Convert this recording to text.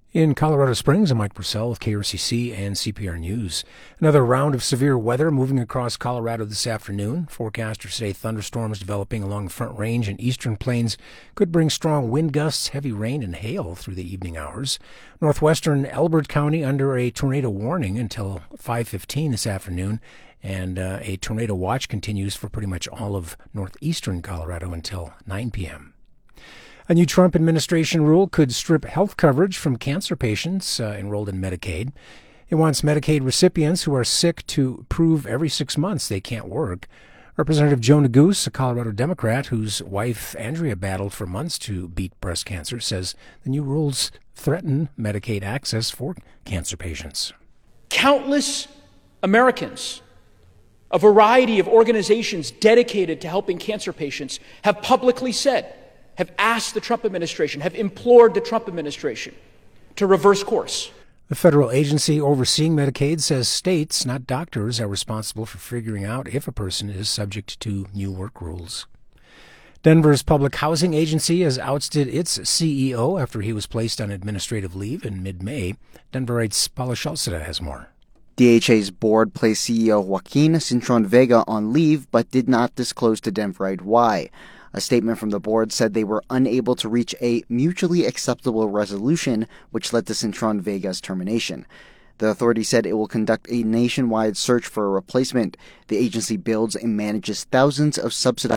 In Colorado Springs, I'm Mike Purcell with KRCC and CPR News. Another round of severe weather moving across Colorado this afternoon. Forecasters say thunderstorms developing along the Front Range and eastern plains could bring strong wind gusts, heavy rain, and hail through the evening hours. Northwestern Elbert County under a tornado warning until 5:15 this afternoon, and a tornado watch continues for pretty much all of northeastern Colorado until 9 p.m. A new Trump administration rule could strip health coverage from cancer patients enrolled in Medicaid. It wants Medicaid recipients who are sick to prove every 6 months they can't work. Representative Joe Neguse, a Colorado Democrat whose wife Andrea battled for months to beat breast cancer, says the new rules threaten Medicaid access for cancer patients. Countless Americans, a variety of organizations dedicated to helping cancer patients, have publicly said, have asked the Trump administration, have implored the Trump administration to reverse course. The federal agency overseeing Medicaid says states, not doctors, are responsible for figuring out if a person is subject to new work rules. Denver's public housing agency has ousted its CEO after he was placed on administrative leave in mid-May. Denverites Paula Schalzeda has more. DHA's board placed CEO Joaquin Cintron Vega on leave but did not disclose to Denverite why. A statement from the board said they were unable to reach a mutually acceptable resolution, which led to Cintron Vega's termination. The authority said it will conduct a nationwide search for a replacement. The agency builds and manages thousands of subsidized